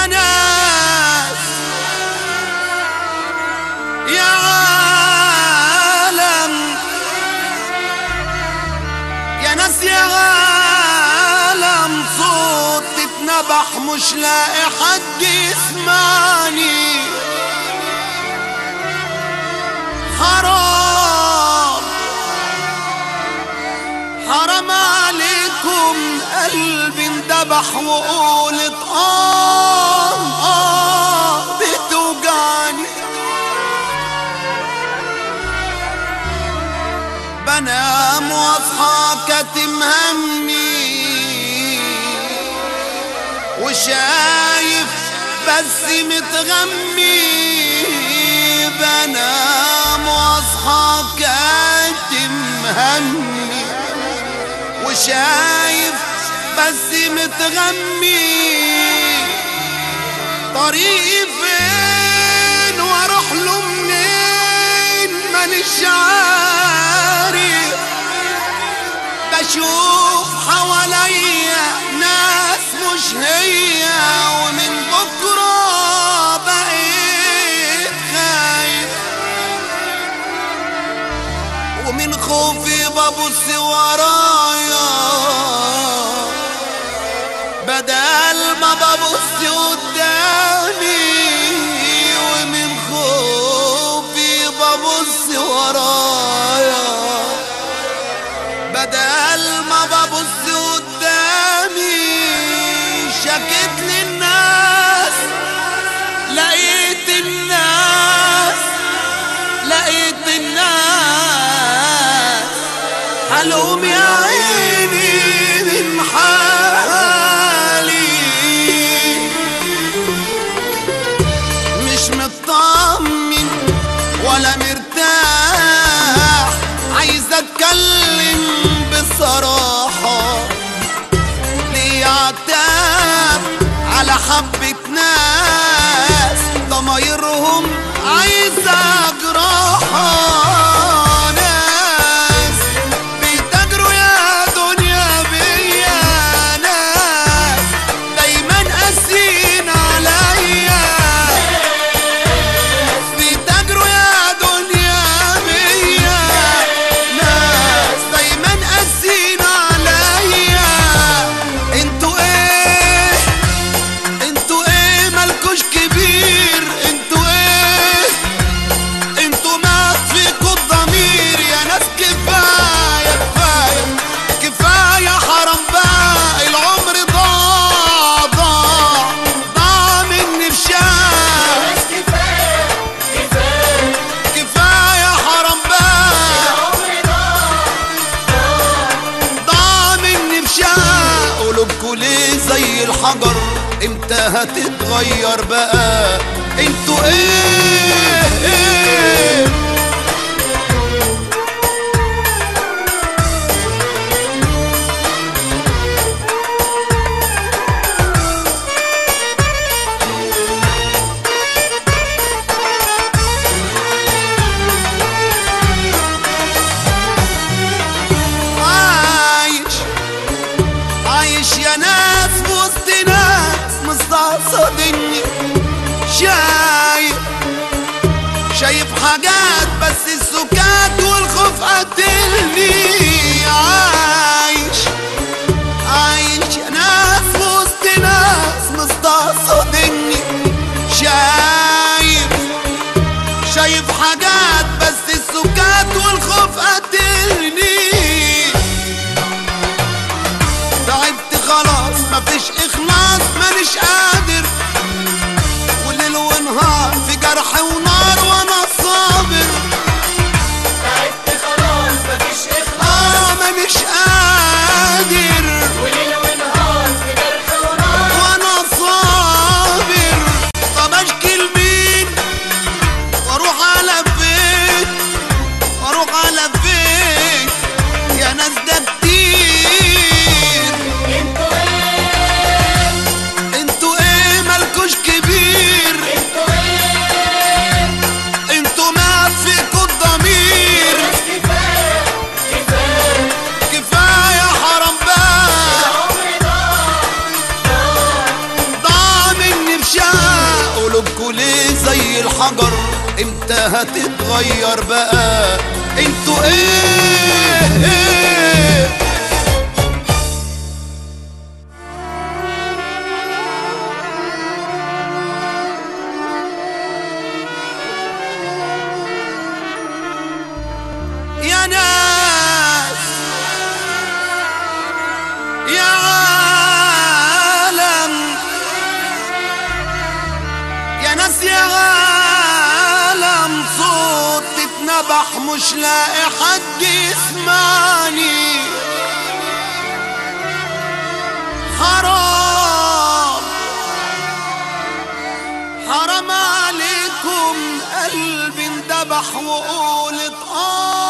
يا ناس يا عالم، يا ناس يا عالم، صوتي اتنبح مش لاقي حد يسمعني. حرام حرام عليكم، قلبي اندبح وقولت بتوجعني. بنام واصحى كاتم همي وشايف بس متغمي. بنام واصحى كاتم همي وشايف بس متغمي. طريقي فين واروح له منين مانيش عارف. بشوف حواليا ناس مش هي، ومن بكره بقيت خايف. ومن خوفي ببص ورايا بدل ما ببص قدامي. ومن خوفي ببص ورايا بدل ما ببص قدامي. شكيت للناس لقيت الناس حلوم يا عيني من حالي. مش مطمن ولا مرتاح، عايز اتكلم بصراحة. ليه عتاب على حبة ناس ضمايرهم عايزة جراحة. ناس بيتاجروا يا دنيا بيا، ناس دايما قاسيين عليا. بيتاجروا يا دنيا بيا، ناس دايما قاسيين عليا. انتوا ايه مالكوش كبير؟ انتوا مات فيكوا الضمير يا ناس. كفاية حرام بقى، العمر ضاع مني بشاع. كفاية حرام بقى، ضاع مني بشاع. قلوبكوا ليه زي الحجر؟ امتى هتتغير بقى؟ انتوا ايه عايش يا ناس في وسط ناس مستقصدني. شايف حاجات بس السكات والخوف قتلني. عايش يا ناس في وسط ناس مستقصدني. شايف حاجات بس السكات والخوف قتلني. تعبت خلاص مفيش اخلاص، مانيش قادر. وليل ونهار في جرح ونار وانا صابر. تعبت خلاص مفيش اخلاص، مانيش قادر. وليل ونهار في جرح ونار وانا صابر. طب اشكي لمين واروح على فين؟ يا ناس ده كتير. انتوا ايه مالكوش كبير؟ انتوا ايه انتوا ليه زي الحجر؟ امتى هتتغير بقى؟ انتوا ايه؟ يا ناس يا عالم، يا ناس يا عالم، صوت اتنبح مش لاقي حد يسمعني. حرام حرام عليكم، قلبي اندبح وقولت